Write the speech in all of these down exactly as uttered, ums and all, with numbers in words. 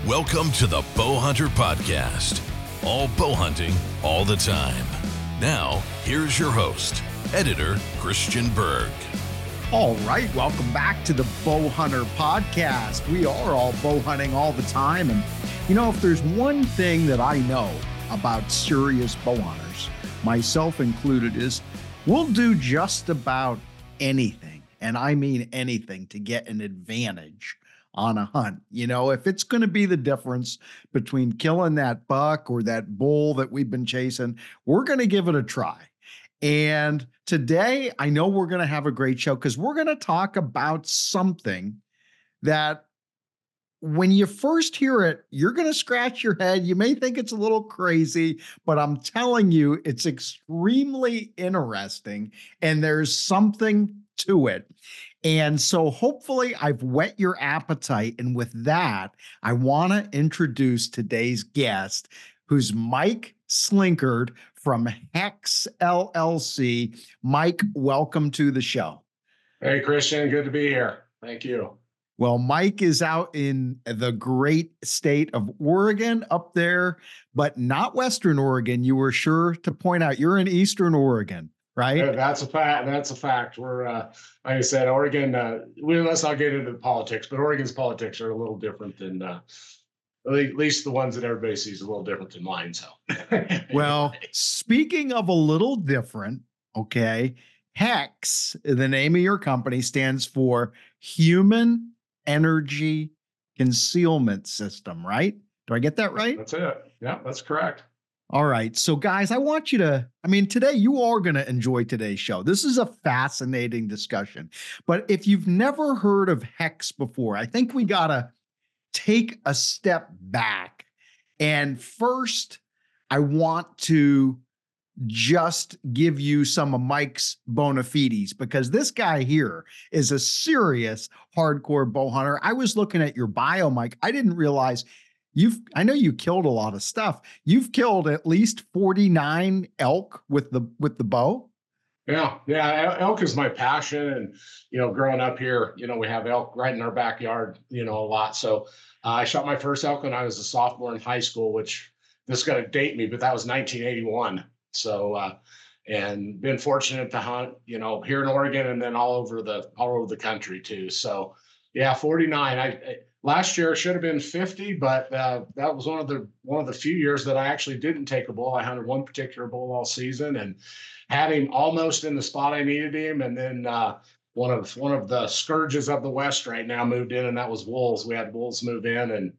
Welcome to the Bow Hunter Podcast. All bow hunting, all the time. Now, here's your host, editor Christian Berg. All right, welcome back to the Bow Hunter Podcast. We are all bow hunting all the time. And, you know, if there's one thing that I know about serious bow hunters, myself included, is we'll do just about anything, and I mean anything, to get an advantage on a hunt. You know, if it's going to be the difference between killing that buck or that bull that we've been chasing, we're going to give it a try. And today, I know we're going to have a great show because we're going to talk about something that when you first hear it, you're going to scratch your head. You may think it's a little crazy, but I'm telling you, it's extremely interesting and there's something to it. And so hopefully I've whet your appetite. And with that, I want to introduce today's guest, who's Mike Slinkard from Hex L L C. Mike, welcome to the show. Hey, Christian, good to be here. Thank you. Well, Mike is out in the great state of Oregon up there, but not Western Oregon. You were sure to point out you're in Eastern Oregon, right? Yeah, that's a fact. That's a fact. We're, uh, like I said, Oregon, uh, we, let's not get into the politics, but Oregon's politics are a little different than, uh, at least the ones that everybody sees a little different than mine. So, well, speaking of a little different, okay, Hex, the name of your company, stands for Human Energy Concealment System, right? Do I get that right? That's it. Yeah, that's correct. All right. So guys, I want you to, I mean, today you are going to enjoy today's show. This is a fascinating discussion. But if you've never heard of Hex before, I think we got to take a step back. And first, I want to just give you some of Mike's bona fides, because this guy here is a serious hardcore bow hunter. I was looking at your bio, Mike. I didn't realize you've, I know you killed a lot of stuff. You've killed at least forty-nine elk with the, with the bow. Yeah. Yeah. Elk is my passion. And, you know, growing up here, you know, we have elk right in our backyard, you know, a lot. So uh, I shot my first elk when I was a sophomore in high school, which this is going to date me, but that was nineteen eighty-one. So, uh, and been fortunate to hunt, you know, here in Oregon and then all over the, all over the country too. So yeah, forty-nine, I, I last year should have been fifty, but, uh, that was one of the, one of the few years that I actually didn't take a bull. I hunted one particular bull all season and had him almost in the spot I needed him. And then, uh, one of, one of the scourges of the West right now moved in, and that was wolves. We had wolves move in, and,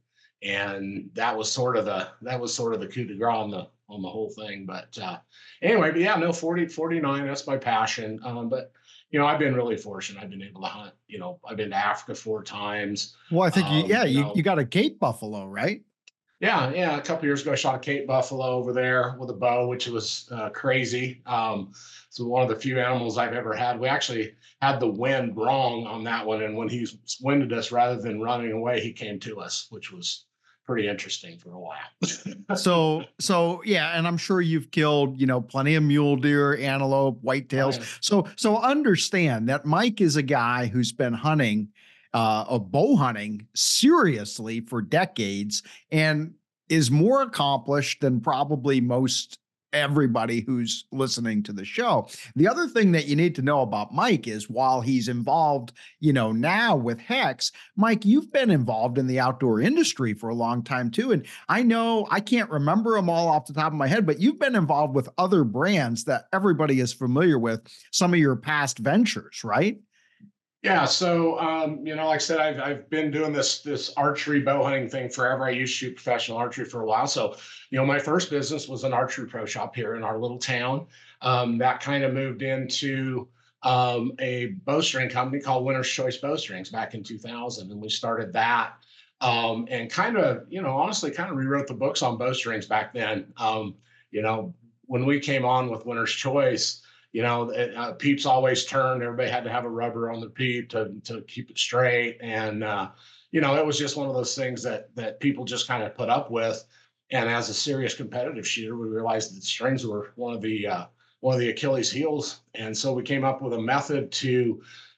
and that was sort of the, that was sort of the coup de grace on the, on the whole thing. But uh, anyway, but yeah, no, forty, forty-nine, that's my passion. Um, but, you know, I've been really fortunate. I've been able to hunt, you know, I've been to Africa four times. Well, I think, um, you, yeah, you, you, know, you got a Cape buffalo, right? Yeah. Yeah. A couple of years ago, I shot a Cape buffalo over there with a bow, which was uh, crazy. Um, so one of the few animals I've ever had. We actually had the wind wrong on that one. And when he winded us, rather than running away, he came to us, which was pretty interesting for a while. so, so yeah. And I'm sure you've killed, you know, plenty of mule deer, antelope, whitetails. Oh, yeah. So, so understand that Mike is a guy who's been hunting, uh, a bow hunting seriously for decades and is more accomplished than probably most everybody who's listening to the show. The other thing that you need to know about Mike is, while he's involved, you know, now with Hex, Mike, you've been involved in the outdoor industry for a long time too. And I know, I can't remember them all off the top of my head, but you've been involved with other brands that everybody is familiar with, some of your past ventures, right? Yeah. So, um, you know, like I said, I've, I've been doing this, this archery bow hunting thing forever. I used to shoot professional archery for a while. So, you know, my first business was an archery pro shop here in our little town. Um, that kind of moved into um, a bowstring company called Winner's Choice Bowstrings back in two thousand. And we started that um, and kind of, you know, honestly kind of rewrote the books on bowstrings back then. Um, you know, when we came on with Winner's Choice, you know, uh, peeps always turned. Everybody had to have a rubber on the peep to to keep it straight, and uh, you know, it was just one of those things that that people just kind of put up with. And as a serious competitive shooter, we realized that strings were one of the uh, one of the Achilles heels, and so we came up with a method to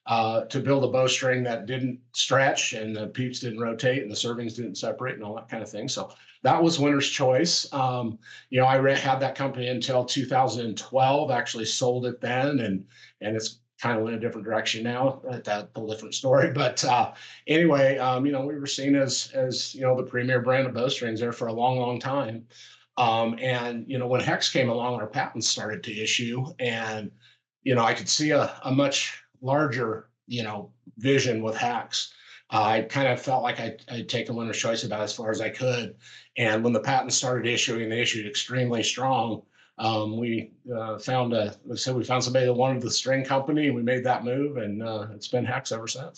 uh, to build a bowstring that didn't stretch and the peeps didn't rotate and the servings didn't separate and all that kind of thing. So that was winner's choice. Um, you know, I ran, had that company until two thousand twelve, actually sold it then, and and it's kind of in a different direction now. That's a whole different story. But uh, anyway, um, you know, we were seen as, as, you know, the premier brand of bowstrings there for a long, long time. Um, and, you know, when Hex came along, our patents started to issue, and, you know, I could see a, a much larger, you know, vision with Hex. Uh, I kind of felt like I, I'd taken winner's choice about as far as I could. And when the patents started issuing, they issued extremely strong. Um, we uh, found a, like I said, we found somebody that wanted the string company, and we made that move, and uh, it's been Hex ever since.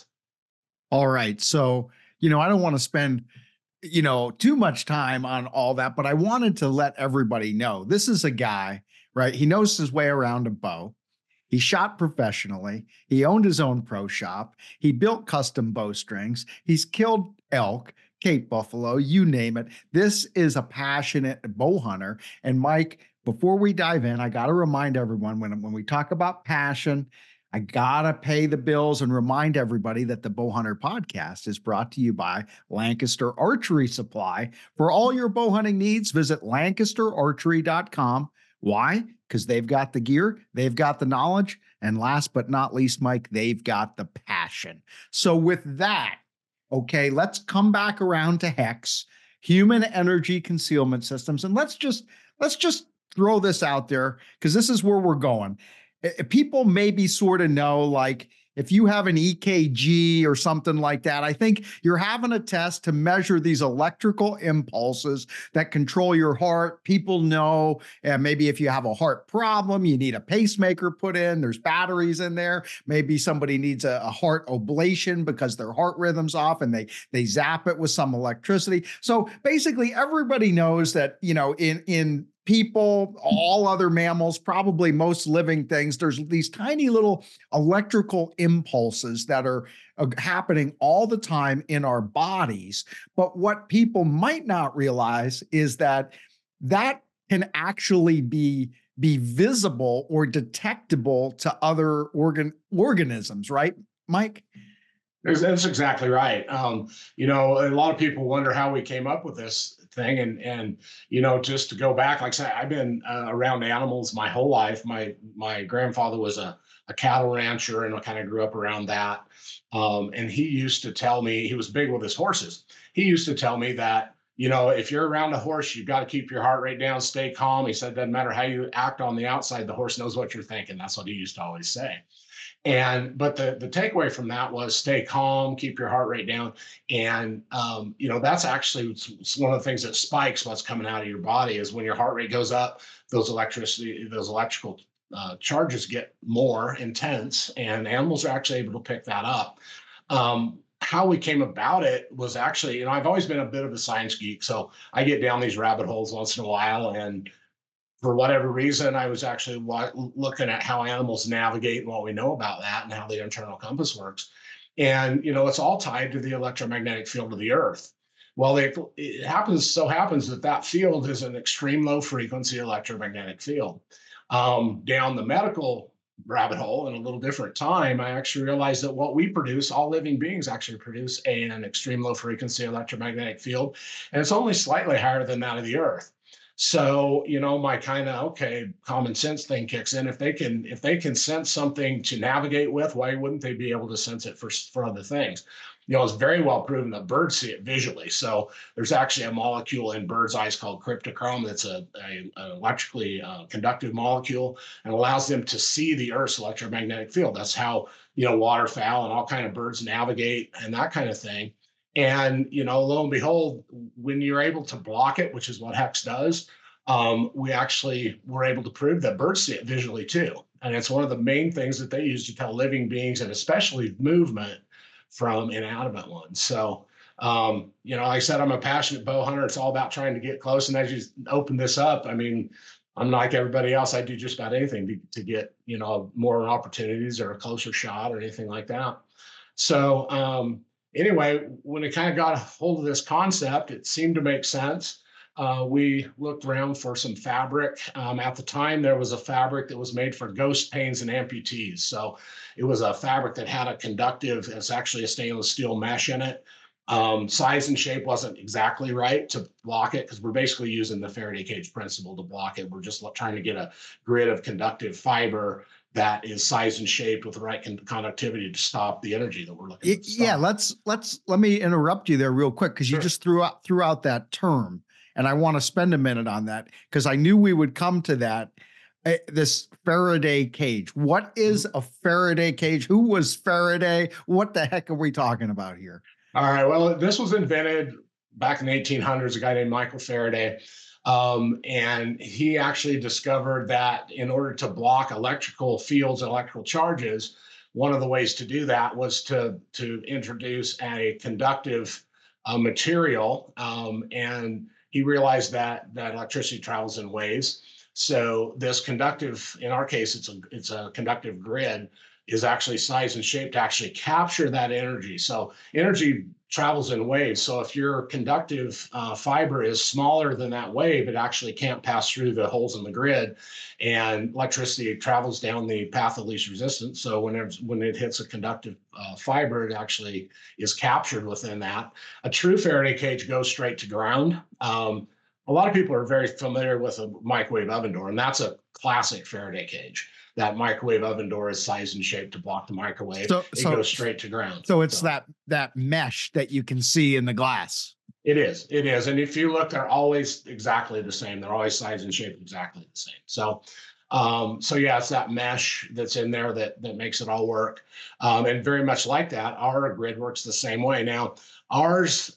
All right. So, you know, I don't want to spend, you know, too much time on all that, but I wanted to let everybody know this is a guy, right? He knows his way around a bow. He shot professionally. He owned his own pro shop. He built custom bowstrings. He's killed elk, Cape buffalo, you name it. This is a passionate bow hunter. And Mike, before we dive in, I got to remind everyone when, when we talk about passion, I got to pay the bills and remind everybody that the Bow Hunter podcast is brought to you by Lancaster Archery Supply. For all your bow hunting needs, visit lancaster archery dot com. Why? Because they've got the gear, they've got the knowledge, and last but not least, Mike, they've got the passion. So with that, okay, let's come back around to Hex, Human Energy Concealment Systems, and let's just let's just throw this out there because this is where we're going. People maybe sort of know, like, if you have an E K G or something like that, I think you're having a test to measure these electrical impulses that control your heart. People know, and maybe if you have a heart problem, you need a pacemaker put in. There's batteries in there. Maybe somebody needs a, a heart ablation because their heart rhythm's off, and they they zap it with some electricity. So basically, everybody knows that, you know, in in people, all other mammals, probably most living things, there's these tiny little electrical impulses that are uh, happening all the time in our bodies. But what people might not realize is that that can actually be, be visible or detectable to other organ organisms, right, Mike? That's exactly right. Um, you know, a lot of people wonder how we came up with this thing. And, and, you know, just to go back, like I said, I've been uh, around animals my whole life. My, my grandfather was a, a cattle rancher, and I kind of grew up around that. Um, and he used to tell me, he was big with his horses. He used to tell me that, you know, if you're around a horse, you've got to keep your heart rate down, stay calm. He said, doesn't matter how you act on the outside, the horse knows what you're thinking. That's what he used to always say. And, but the, the takeaway from that was stay calm, keep your heart rate down. And, um, you know, that's actually one of the things that spikes what's coming out of your body is when your heart rate goes up, those electricity, those electrical uh, charges get more intense, and animals are actually able to pick that up. Um, how we came about it was actually, you know, I've always been a bit of a science geek, so I get down these rabbit holes once in a while, and for whatever reason, I was actually looking at how animals navigate and what we know about that and how the internal compass works. And, you know, it's all tied to the electromagnetic field of the Earth. Well, it, it happens, so happens that that field is an extreme low frequency electromagnetic field. Um, down the medical rabbit hole in a little different time, I actually realized that what we produce, all living beings actually produce a, an extreme low frequency electromagnetic field, and it's only slightly higher than that of the Earth. So, you know, my kind of, okay, common sense thing kicks in. If they can, if they can sense something to navigate with, why wouldn't they be able to sense it for, for other things? You know, it's very well proven that birds see it visually. So there's actually a molecule in birds' eyes called cryptochrome that's a, a, an electrically uh, conductive molecule, and allows them to see the Earth's electromagnetic field. That's how, you know, waterfowl and all kind of birds navigate and that kind of thing. And, you know, lo and behold, when you're able to block it, which is what Hex does, um, we actually were able to prove that birds see it visually too. And it's one of the main things that they use to tell living beings, and especially movement, from inanimate ones. So, um, you know, like I said, I'm a passionate bow hunter. It's all about trying to get close. And as you open this up, I mean, I'm like everybody else. I do just about anything to, to get, you know, more opportunities or a closer shot or anything like that. So, um, anyway, when it kind of got a hold of this concept, it seemed to make sense. uh, we looked around for some fabric. Um, at the time, there was a fabric that was made for ghost pains and amputees. So it was a fabric that had a conductive, it's actually a stainless steel mesh in it. Um, size and shape wasn't exactly right to block it because we're basically using the Faraday cage principle to block it. We're just trying to get a grid of conductive fiber that is size and shaped with the right con- conductivity to stop the energy that we're looking It, to stop. yeah, let's let's let me interrupt you there real quick because Sure. you just threw out threw out that term, and I want to spend a minute on that because I knew we would come to that. Uh, this Faraday cage. What is a Faraday cage? Who was Faraday? What the heck are we talking about here? All right. Well, this was invented back in the eighteen hundreds, a guy named Michael Faraday. Um, and he actually discovered that in order to block electrical fields and electrical charges, one of the ways to do that was to, to introduce a conductive uh, material. Um, and he realized that, that electricity travels in waves. So this conductive, in our case, it's a, it's a conductive grid, is actually sized and shaped to actually capture that energy. So energy travels in waves. So if your conductive uh, fiber is smaller than that wave, it actually can't pass through the holes in the grid, and electricity travels down the path of least resistance. So whenever when it hits a conductive uh, fiber, it actually is captured within that. A true Faraday cage goes straight to ground. Um, a lot of people are very familiar with a microwave oven door, and that's a classic Faraday cage. That microwave oven door is sized and shaped to block the microwave. So, it so, goes straight to ground. So it's so. that that mesh that you can see in the glass. It is. It is. And if you look, they're always exactly the same. They're always sized and shaped exactly the same. So, um, so yeah, it's that mesh that's in there that that makes it all work. Um, and very much like that, our grid works the same way. Now, ours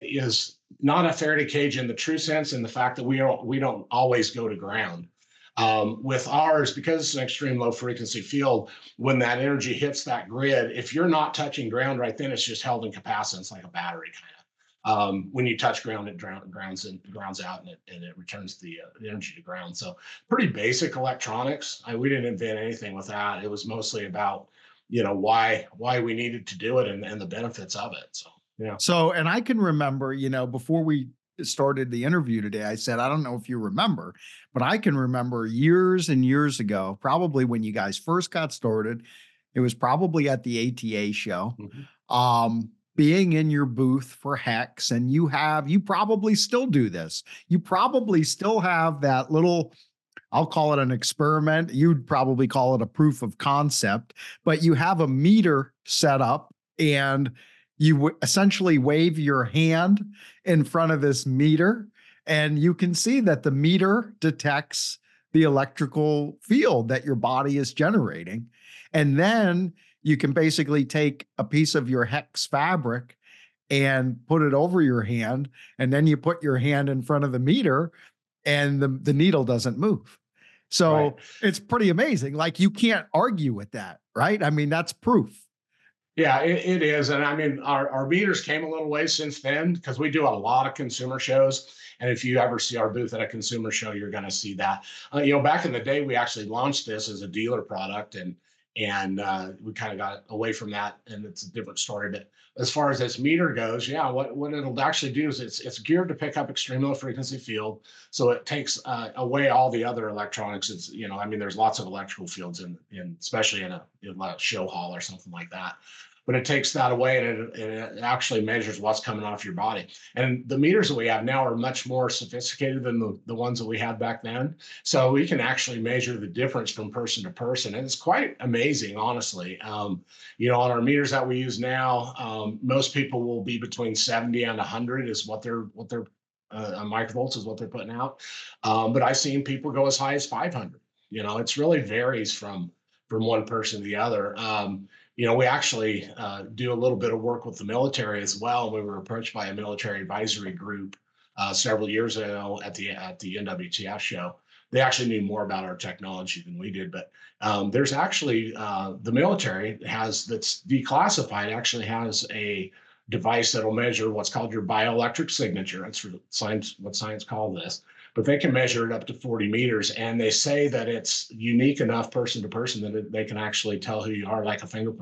is not a Faraday cage in the true sense, in the fact that we don't we don't always go to ground. Um, with ours, because it's an extreme low frequency field, when that energy hits that grid, if you're not touching ground right then, it's just held in capacitance like a battery kind of. Um, when you touch ground, it drown, grounds and grounds out, and it, and it returns the, uh, the energy to ground. So pretty basic electronics. I, we didn't invent anything with that. It was mostly about, you know, why why we needed to do it and, and the benefits of it. So yeah. So, and I can remember, you know, before we started the interview today, I said, I don't know if you remember, but I can remember years and years ago, probably when you guys first got started, it was probably at the A T A show, mm-hmm. um, being in your booth for Hex, and you have, you probably still do this. You probably still have that little, I'll call it an experiment. You'd probably call it a proof of concept, but you have a meter set up and you w- essentially wave your hand in front of this meter, and you can see that the meter detects the electrical field that your body is generating. And then you can basically take a piece of your Hex fabric and put it over your hand, and then you put your hand in front of the meter and the, the needle doesn't move. So right. It's pretty amazing. Like, you can't argue with that, right? I mean, that's proof. Yeah, it, it is. And I mean, our, our meters came a little way since then, because we do a lot of consumer shows. And if you ever see our booth at a consumer show, you're going to see that. Uh, you know, back in the day, we actually launched this as a dealer product, and and uh, we kind of got away from that, and it's a different story. But as far as this meter goes, yeah, what, what it'll actually do is it's it's geared to pick up extreme low frequency field. So it takes uh, away all the other electronics. It's, you know, I mean, there's lots of electrical fields in, in especially in a, in a show hall or something like that. But it takes that away, and it, and it actually measures what's coming off your body. And the meters that we have now are much more sophisticated than the, the ones that we had back then. So we can actually measure the difference from person to person. And it's quite amazing, honestly. Um, you know, on our meters that we use now, um, most people will be between seventy and one hundred is what they're, what they're, uh, microvolts is what they're putting out. Um, but I've seen people go as high as five hundred. You know, it's really varies from, from one person to the other. Um, You know, we actually uh, do a little bit of work with the military as well. We were approached by a military advisory group uh, several years ago at the at the N W T F show. They actually knew more about our technology than we did, but um, there's actually uh, the military has that's declassified actually has a device that'll measure what's called your bioelectric signature. That's for science, what science call this. But they can measure it up to forty meters, and they say that it's unique enough person to person that it, they can actually tell who you are like a fingerprint.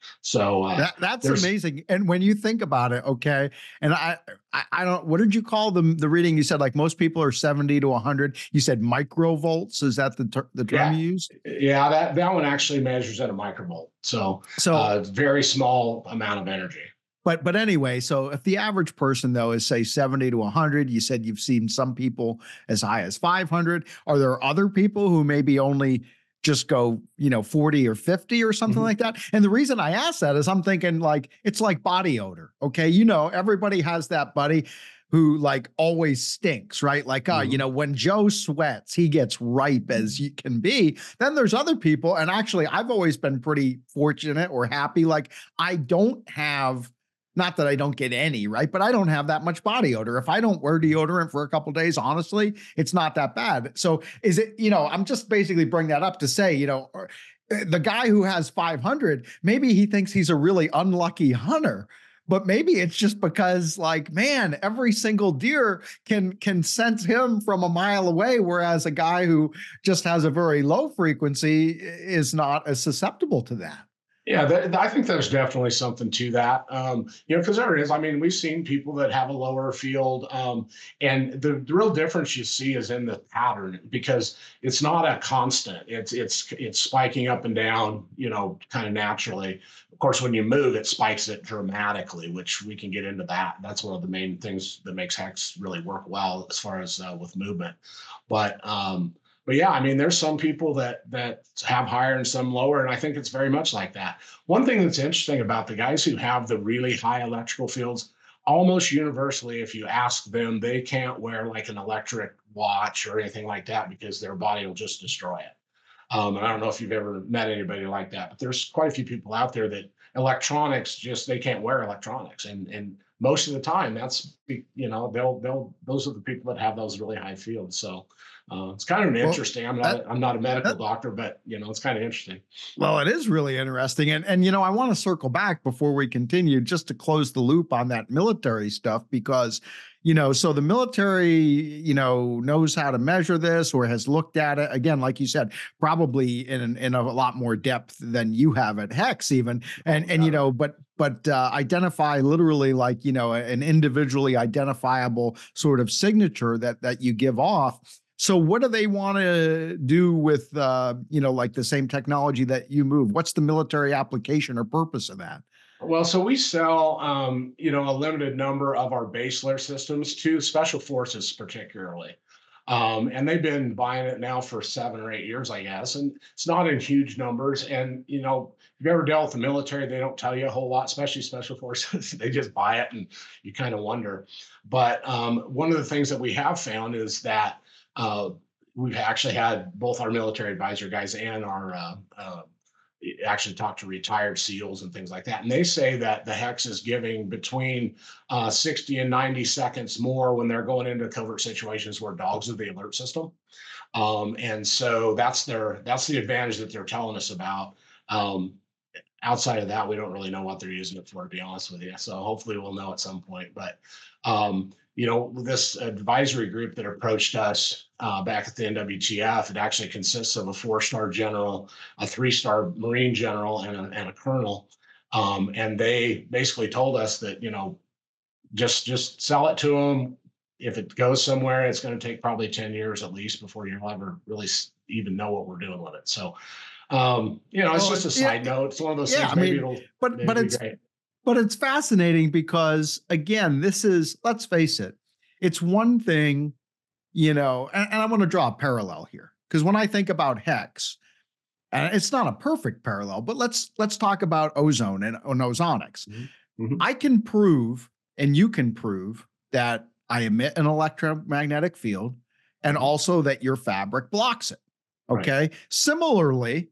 So uh, That that's amazing. And when you think about it, okay, and I, I I don't, what did you call the the reading? You said like most people are seventy to one hundred. You said microvolts. Is that the ter- the term yeah, you use? Yeah, that that one actually measures at a microvolt. So So uh, very small amount of energy. But but anyway, so if the average person though is say seventy to one hundred, you said you've seen some people as high as five hundred. Are there other people who maybe only just go, you know, forty or fifty or something Mm-hmm. like that? And the reason I ask that is I'm thinking like, it's like body odor. Okay. You know, everybody has that buddy who like always stinks, right? Like, oh, Mm-hmm. you know, when Joe sweats, he gets ripe as you can be. Then there's other people. And actually, I've always been pretty fortunate or happy. Like, I don't have, not that I don't get any, right? But I don't have that much body odor. If I don't wear deodorant for a couple of days, honestly, it's not that bad. So is it, you know, I'm just basically bring that up to say, you know, the guy who has five hundred, maybe he thinks he's a really unlucky hunter, but maybe it's just because like, man, every single deer can, can sense him from a mile away. Whereas a guy who just has a very low frequency is not as susceptible to that. Yeah, th- I think there's definitely something to that. Um, you know, because there is. I mean, we've seen people that have a lower field, um, and the, the real difference you see is in the pattern because it's not a constant. It's it's it's spiking up and down. You know, kind of naturally. Of course, when you move, it spikes it dramatically, which we can get into that. That's one of the main things that makes hex really work well as far as uh, with movement. But um, But yeah, I mean, there's some people that that have higher and some lower, and I think it's very much like that. One thing that's interesting about the guys who have the really high electrical fields, almost universally, if you ask them, they can't wear like an electric watch or anything like that because their body will just destroy it. Um, and I don't know if you've ever met anybody like that, but there's quite a few people out there that electronics just they can't wear electronics, and and most of the time that's you know they'll they'll those are the people that have those really high fields. So. Uh, it's kind of Well, interesting. I'm not. that, I'm not a medical that, doctor, but you know, it's kind of interesting. well, it is really interesting, and and you know, I want to circle back before we continue, just to close the loop on that military stuff, because you know, so the military, you know, knows how to measure this or has looked at it again, like you said, probably in in a lot more depth than you have at Hex, even, and and you know, but but uh, identify literally like you know an individually identifiable sort of signature that that you give off. So what do they want to do with, uh, you know, like the same technology that you move? What's the military application or purpose of that? Well, so we sell, um, you know, a limited number of our base layer systems to special forces, particularly. Um, and they've been buying it now for seven or eight years, I guess. And it's not in huge numbers. And, you know, if you've ever dealt with the military, they don't tell you a whole lot, especially special forces. They just buy it and you kind of wonder. But um, one of the things that we have found is that uh, we've actually had both our military advisor guys and our uh, uh, actually talk to retired SEALs and things like that. And they say that the Hex is giving between uh, sixty and ninety seconds more when they're going into covert situations where dogs are the alert system. Um, and so that's their, that's the advantage that they're telling us about. Um, outside of that, we don't really know what they're using it for, to be honest with you. So hopefully we'll know at some point, but um, you know, this advisory group that approached us uh, back at the N W T F, it actually consists of a four-star general, a three-star Marine general, and a, and a colonel. Um, and they basically told us that, you know, just just sell it to them. If it goes somewhere, it's going to take probably ten years at least before you'll ever really even know what we're doing with it. So, um, you know, it's Well, just a yeah, side note. It's one of those yeah, things. I Maybe mean, it'll, but maybe but be it's great. but it's fascinating because again, this is, let's face it, it's one thing, you know, and, and I want to draw a parallel here because when I think about Hex, and it's not a perfect parallel, but let's let's talk about ozone and, and ozonics. Mm-hmm. Mm-hmm. I can prove, and you can prove that I emit an electromagnetic field, and Mm-hmm. also that your fabric blocks it. Okay. Right. Similarly,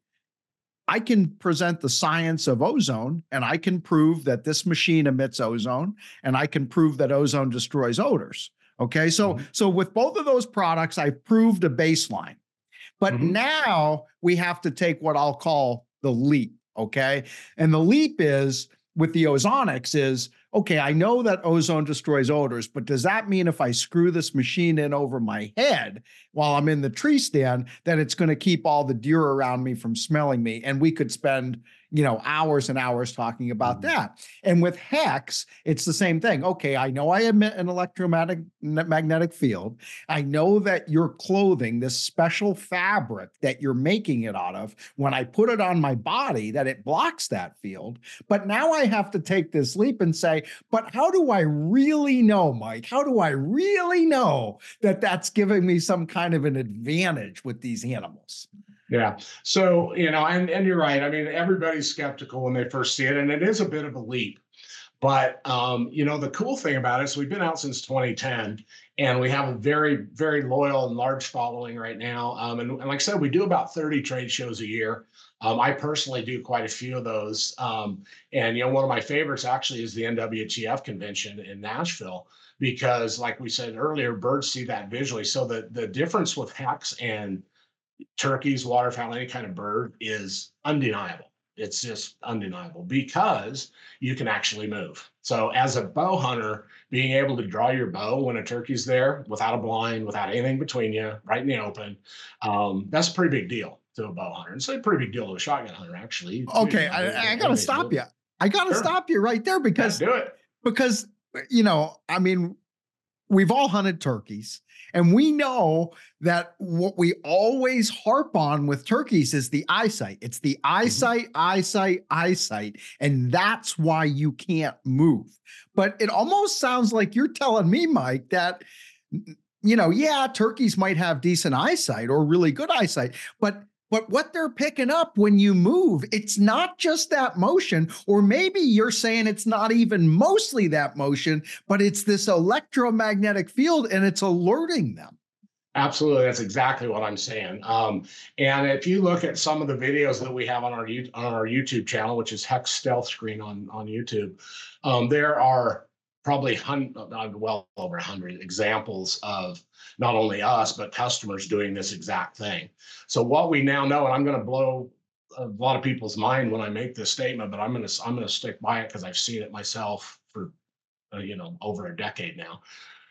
I can present the science of ozone, and I can prove that this machine emits ozone, and I can prove that ozone destroys odors. Okay. So, Mm-hmm. so with both of those products, I've proved a baseline. But Mhm. now we have to take what I'll call the leap. Okay. And the leap is with the ozonics is, okay, I know that ozone destroys odors, but does that mean if I screw this machine in over my head while I'm in the tree stand, that it's going to keep all the deer around me from smelling me? And we could spend, you know, hours and hours talking about Mhm. that. And with hex, it's the same thing. Okay, I know I emit an electromagnetic magnetic field. I know that your clothing, this special fabric that you're making it out of, when I put it on my body, that it blocks that field. But now I have to take this leap and say, but how do I really know, Mike? How do I really know that that's giving me some kind of an advantage with these animals? Yeah. So, you know, and, and you're right. I mean, everybody's skeptical when they first see it, and it is a bit of a leap. But, um, you know, the cool thing about it is we've been out since twenty ten, and we have a very, very loyal and large following right now. Um, and, and like I said, we do about thirty trade shows a year. Um, I personally do quite a few of those. Um, and, you know, one of my favorites actually is the N W T F convention in Nashville, because like we said earlier, birds see that visually. So the, the difference with hex and turkeys, waterfowl, any kind of bird is undeniable. It's just undeniable because you can actually move. So as a bow hunter, being able to draw your bow when a turkey's there without a blind, without anything between you, right in the open, um, that's a pretty big deal to a bow hunter. It's a pretty big deal to a shotgun hunter, actually. Too. Okay, You know, they- I, I they- gotta they stop do. you. I gotta Sure. stop you right there Yeah, because do it. because you know, I mean, we've all hunted turkeys, and we know that what we always harp on with turkeys is the eyesight. It's the eyesight, mm-hmm. eyesight, eyesight, and that's why you can't move. But it almost sounds like you're telling me, Mike, that, you know, yeah, turkeys might have decent eyesight or really good eyesight, but But what they're picking up when you move, it's not just that motion, or maybe you're saying it's not even mostly that motion, but it's this electromagnetic field and it's alerting them. Absolutely. That's exactly what I'm saying. Um, and if you look at some of the videos that we have on our, on our YouTube channel, which is Hex Stealth Screen on, on YouTube, um, there are probably hun- well over a hundred examples of not only us, but customers doing this exact thing. So what we now know, and I'm going to blow a lot of people's mind when I make this statement, but I'm going to I'm going to stick by it because I've seen it myself for uh, you know over a decade now,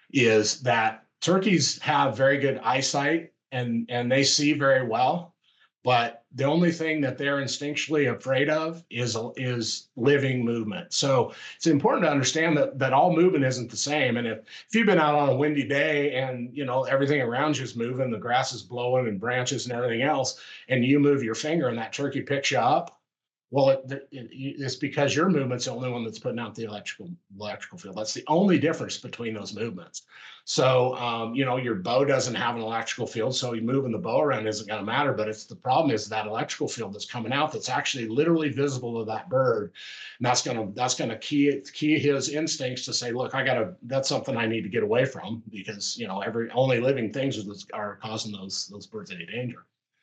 is that turkeys have very good eyesight and and they see very well. But the only thing that they're instinctually afraid of is, is living movement. So it's important to understand that, that all movement isn't the same. And if, if you've been out on a windy day and, you know, everything around you is moving, the grass is blowing and branches and everything else, and you move your finger and that turkey picks you up, well, it, it, it's because your movement's the only one that's putting out the electrical electrical field. That's the only difference between those movements. So, um, you know, your bow doesn't have an electrical field, so you moving the bow around isn't going to matter. But it's the problem is that electrical field that's coming out that's actually literally visible to that bird, and that's going to that's going to key key his instincts to say, look, I got to. That's something I need to get away from because you know every only living things are, are causing those those birds any danger.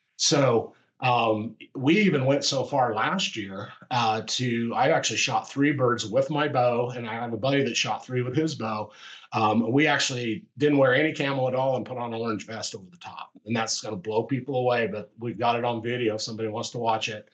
So. Um, we even went so far last year uh, to, I actually shot three birds with my bow, and I have a buddy that shot three with his bow. Um, we actually didn't wear any camo at all and put on an orange vest over the top. And that's going to blow people away, but we've got it on video if somebody wants to watch it.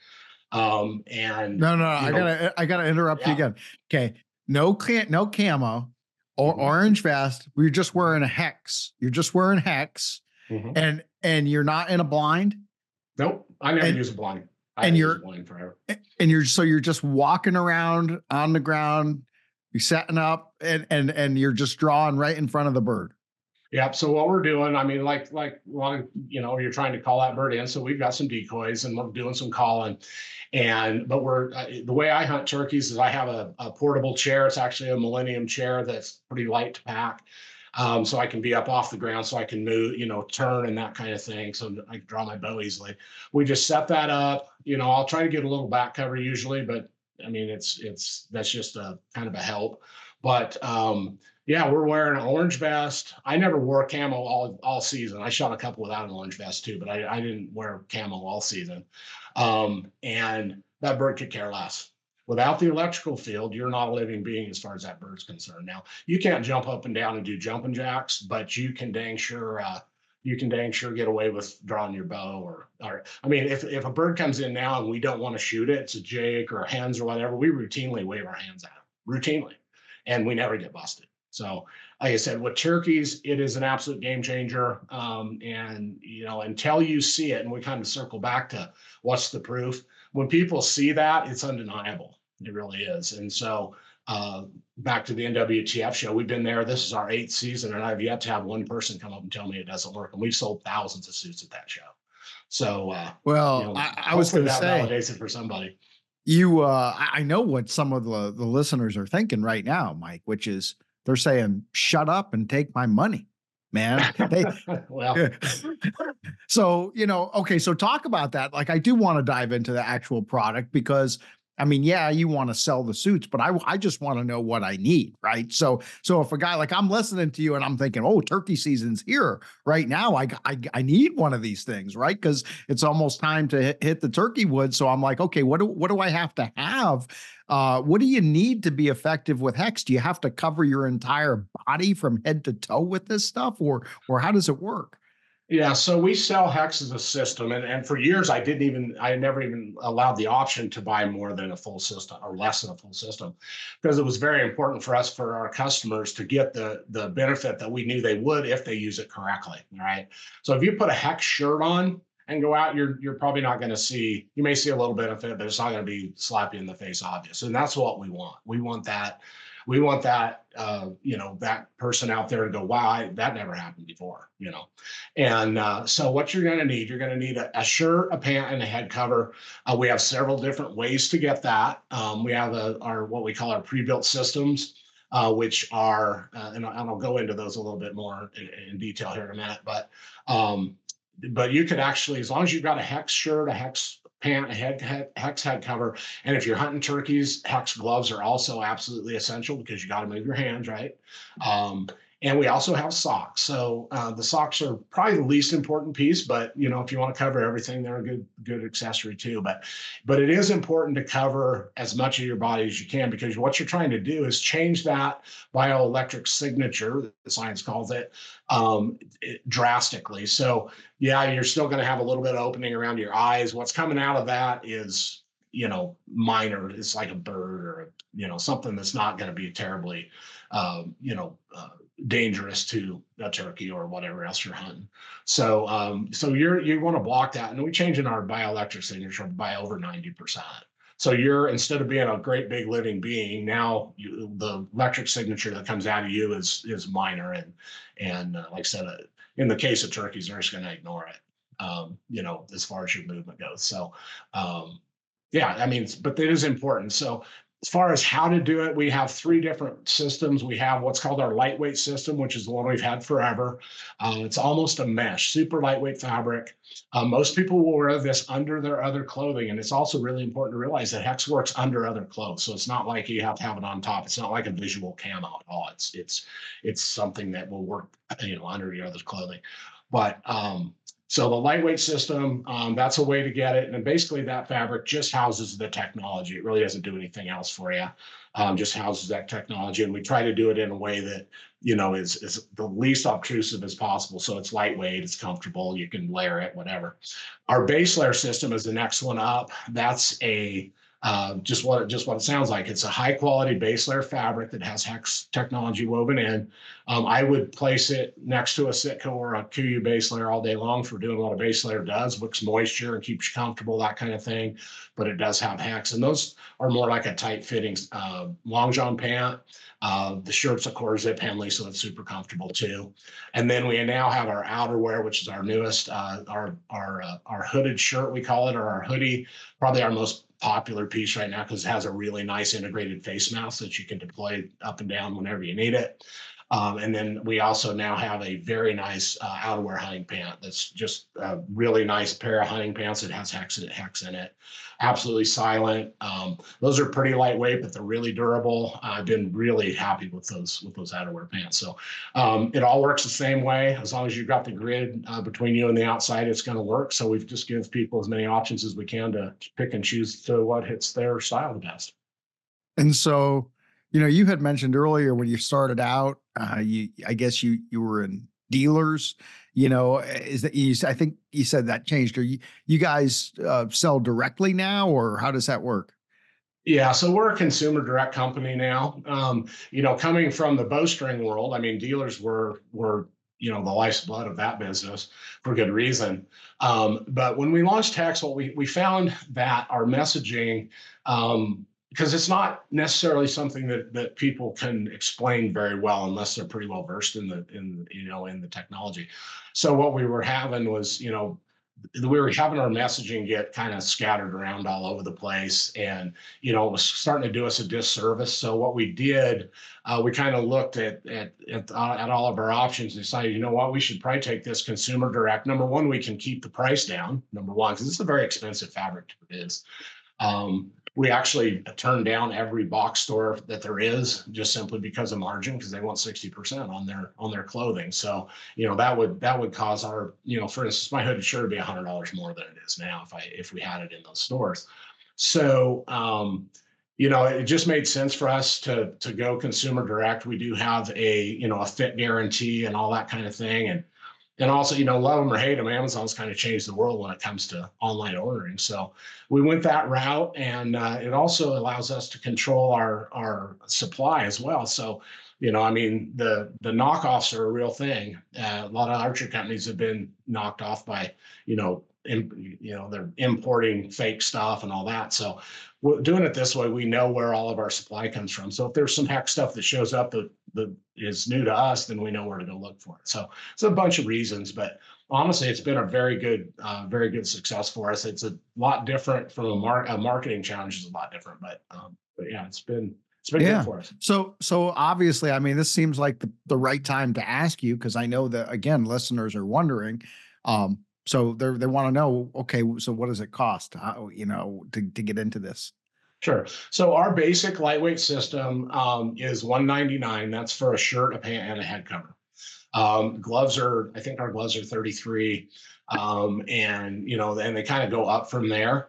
Um, and no, no, I know, gotta, I gotta interrupt yeah. you again. Okay. No, can no camo or mm-hmm. orange vest. You're just wearing a hex. You're just wearing hex mm-hmm. and, and you're not in a blind. Nope, I never and, use a blind. I and you're use a blind forever. And you're so you're just walking around on the ground, you're setting up, and and and you're just drawing right in front of the bird. Yeah. So what we're doing, I mean, like like one, you know, you're trying to call that bird in. So we've got some decoys and we're doing some calling, and but we're uh, the way I hunt turkeys is I have a, a portable chair. It's actually a Millennium chair that's pretty light to pack. Um, so I can be up off the ground, so I can move, you know, turn and that kind of thing. So I can draw my bow easily. We just set that up. You know, I'll try to get a little back cover usually, but I mean, it's it's that's just a kind of a help. But um, yeah, we're wearing an orange vest. I never wore camo all all season. I shot a couple without an orange vest too, but I, I didn't wear camo all season. Um, and that bird could care less. Without the electrical field, you're not a living being as far as that bird's concerned. Now, you can't jump up and down and do jumping jacks, but you can dang sure uh, you can dang sure get away with drawing your bow. Or, or I mean, if if a bird comes in now and we don't want to shoot it, it's a jake or a hens or whatever, we routinely wave our hands at it, routinely, and we never get busted. So, like I said, with turkeys, it is an absolute game changer. Um, and you know, until you see it, and we kind of circle back to what's the proof. when people see that, it's undeniable. It really is. And so uh, back to the N W T F show, we've been there. This is our eighth season, and I've yet to have one person come up and tell me it doesn't work. And we've sold thousands of suits at that show. So, uh, well, you know, I, I was going to say, validates it for somebody. You, uh, I know what some of the, the listeners are thinking right now, Mike, which is they're saying, shut up and take my money, man. They, well, so, you know, okay. So talk about that. Like, I do want to dive into the actual product because I mean, yeah, you want to sell the suits, but I, I just want to know what I need, right? So, so if a guy like I'm listening to you and I'm thinking, oh, turkey season's here right now, I, I, I need one of these things, right? Because it's almost time to hit, hit the turkey wood. So I'm like, okay, what do, what do I have to have? Uh, what do you need to be effective with Hex? Do you have to cover your entire body from head to toe with this stuff, or, or how does it work? Yeah, so we sell Hex as a system, and, and for years I didn't even, I never even allowed the option to buy more than a full system or less than a full system, because it was very important for us, for our customers, to get the the benefit that we knew they would if they use it correctly. All right. So if you put a Hex shirt on and go out, you're you're probably not going to see, you may see a little benefit, but it's not going to be slap you in the face obvious. And that's what we want. We want that. We want that, uh, you know, that person out there to go, wow, I, that never happened before, you know. And uh, so what you're going to need, you're going to need a, a shirt, a pant, and a head cover. Uh, we have several different ways to get that. Um, we have a, our what we call our pre-built systems, uh, which are, uh, and, and I'll go into those a little bit more in, in detail here in a minute. But um, but you could actually, as long as you've got a Hex shirt, a Hex pant, a head, head Hex head cover, and if you're hunting turkeys, Hex gloves are also absolutely essential because you got to move your hands, right? Um, and we also have socks. So uh, the socks are probably the least important piece, but you know, if you want to cover everything, they're a good good accessory too. But but it is important to cover as much of your body as you can, because what you're trying to do is change that bioelectric signature, the science calls it, um, it drastically. So yeah, you're still going to have a little bit of opening around your eyes. What's coming out of that is, you know, minor. It's like a bird or, a, you know, something that's not going to be terribly, um, you know, uh, dangerous to a turkey or whatever else you're hunting. So, um, so you're, you want to block that. And we change in our bioelectric signature by over ninety percent. So you're, instead of being a great big living being, now you, the electric signature that comes out of you is, is minor. And, and uh, like I said, uh, in the case of turkeys, they're just going to ignore it, um, you know, as far as your movement goes. So, um, yeah, I mean, but it is important. So as far as how to do it, we have three different systems. We have what's called our lightweight system, which is the one we've had forever. Uh, it's almost a mesh, super lightweight fabric. Uh, most people will wear this under their other clothing. And it's also really important to realize that Hex works under other clothes. So it's not like you have to have it on top. It's not like a visual camo at all. It's, it's, it's something that will work, you know, under your other clothing. But, um, so the lightweight system, um, that's a way to get it. And basically that fabric just houses the technology. It really doesn't do anything else for you. Um, just houses that technology. And we try to do it in a way that, you know, is, is the least obtrusive as possible. So it's lightweight, it's comfortable, you can layer it, whatever. Our base layer system is the next one up. That's a Uh, just what it, just what it sounds like. It's a high quality base layer fabric that has Hex technology woven in. Um, I would place it next to a Sitka or a K U base layer all day long for doing what a base layer does, wicks moisture and keeps you comfortable, that kind of thing. But it does have Hex, and those are more like a tight fitting uh, long john pant. Uh, the shirt's a core zip Henley, so it's super comfortable too. And then we now have our outerwear, which is our newest, uh, our our uh, our hooded shirt, we call it, or our hoodie, probably our most popular piece right now because it has a really nice integrated face mask that you can deploy up and down whenever you need it. Um, and then we also now have a very nice uh, outerwear hunting pant that's just a really nice pair of hunting pants that has Hex in it, Hex in it. Absolutely silent. Um, those are pretty lightweight, but they're really durable. Uh, I've been really happy with those with those outerwear pants. So um, it all works the same way. As long as you've got the grid uh, between you and the outside, it's going to work. So we've just give people as many options as we can to pick and choose to what hits their style the best. And so, you know, you had mentioned earlier when you started out, uh, you, I guess you, you were in dealers, you know, is that you, I think you said that changed. Are you, you guys uh, sell directly now, or how does that work? Yeah, so we're a consumer direct company now. Um, you know, coming from the bowstring world, I mean, dealers were, were, you know, the lifeblood of that business for good reason. Um, but when we launched Hex, what we, we found that our messaging, um, because it's not necessarily something that, that people can explain very well unless they're pretty well versed in the, in, you know, in the technology. So what we were having was, you know, we were having our messaging get kind of scattered around all over the place, and you know it was starting to do us a disservice. So what we did, uh, we kind of looked at at at, uh, at all of our options and decided, you know what, we should probably take this consumer direct. Number one, we can keep the price down. Number one, because it's a very expensive fabric to produce. Um, we actually turn down every box store that there is just simply because of margin, because they want sixty percent on their on their clothing. So, you know, that would that would cause our, you know, for instance, my hooded shirt would be a hundred dollars more than it is now if I if we had it in those stores. So um, you know, it just made sense for us to to go consumer direct. We do have a, you know, a fit guarantee and all that kind of thing. And And also, you know, love them or hate them, Amazon's kind of changed the world when it comes to online ordering. So we went that route, and uh, it also allows us to control our our supply as well. So, you know, I mean, the the knockoffs are a real thing. Uh, a lot of archery companies have been knocked off by, you know, in, you know, they're importing fake stuff and all that. So we're doing it this way, we know where all of our supply comes from. So if there's some Hex stuff that shows up that, that is new to us, then we know where to go look for it. So it's a bunch of reasons, but honestly, it's been a very good, uh, very good success for us. It's a lot different from a, mar- a marketing challenge is a lot different, but, um, but yeah, it's been, it's been Yeah. good for us. So, so obviously, I mean, this seems like the, the right time to ask you, because I know that, again, listeners are wondering, um, so they're, they want to know, okay, so what does it cost, how, you know, to, to get into this? Sure. So our basic lightweight system um, is one ninety-nine. That's for a shirt, a pant, and a head cover. Um, gloves are, I think our gloves are thirty-three, um, and you know, and they kind of go up from there.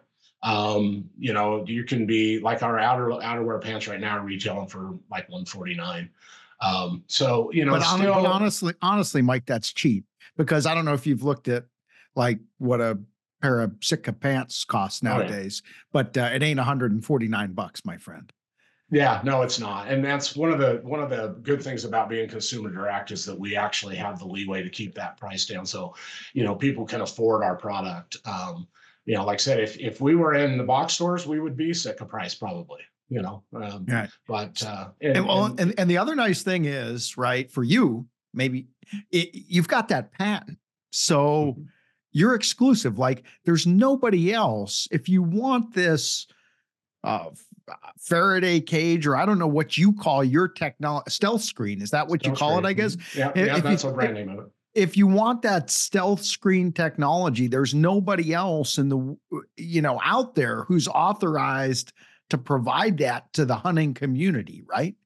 Um, you know, you can be like our outer outerwear pants right now are retailing for like one forty-nine. Um, so you know, But, still, hon- but honestly, honestly, Mike, that's cheap, because I don't know if you've looked at like what a pair of Sitka pants costs nowadays, oh, yeah. but uh, it ain't one hundred forty-nine bucks, my friend. Yeah, no, it's not. And that's one of the one of the good things about being consumer direct is that we actually have the leeway to keep that price down. So, you know, people can afford our product. Um, you know, like I said, if if we were in the box stores, we would be Sitka price probably, you know. Um, right. But uh and, and, well, and and the other nice thing is, right, for you, maybe it, you've got that patent. So mm-hmm. you're exclusive. Like there's nobody else. If you want this uh, Faraday cage, or I don't know what you call your technology, stealth screen. Is that what stealth you call screen. It? I guess. Yeah, if yeah, that's you, a brand name of it. If you want that stealth screen technology, there's nobody else in the, you know, out there who's authorized to provide that to the hunting community, right?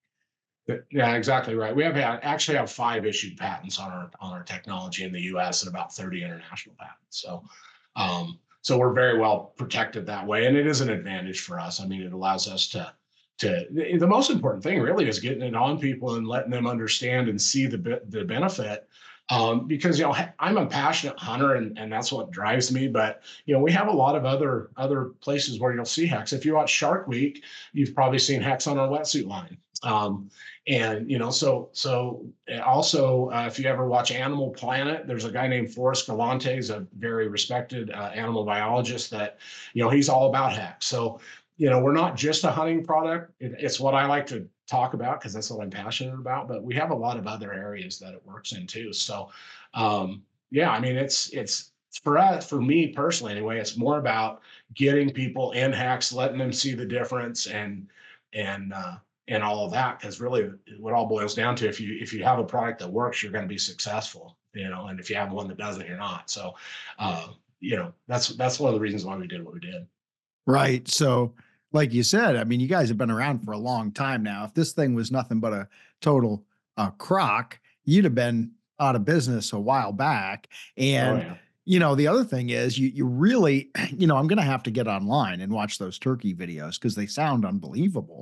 Yeah, exactly right. We have had, actually have five issued patents on our on our technology in the U S and about thirty international patents. So, um, so we're very well protected that way, and it is an advantage for us. I mean, it allows us to to the most important thing really is getting it on people and letting them understand and see the the benefit. Um, because, you know, I'm a passionate hunter, and, and that's what drives me. But, you know, we have a lot of other other places where you'll see Hex. If you watch Shark Week, you've probably seen Hex on our wetsuit line. Um, and, you know, so so also, uh, if you ever watch Animal Planet, there's a guy named Forrest Galante. He's a very respected uh, animal biologist that, you know, he's all about Hex. So, you know, we're not just a hunting product. It, it's what I like to talk about because that's what I'm passionate about, but we have a lot of other areas that it works in too. So, um, yeah, I mean, it's, it's for us, for me personally, anyway, it's more about getting people in Hex, letting them see the difference and, and, uh, and all of that. Cause really what all boils down to, if you, if you have a product that works, you're going to be successful, you know, and if you have one that doesn't, you're not. So, uh, you know, that's, that's one of the reasons why we did what we did. Right. So, like you said, I mean, you guys have been around for a long time now. If this thing was nothing but a total uh, crock, you'd have been out of business a while back. And, oh, yeah. you know, the other thing is you, you really, you know, I'm going to have to get online and watch those turkey videos because they sound unbelievable.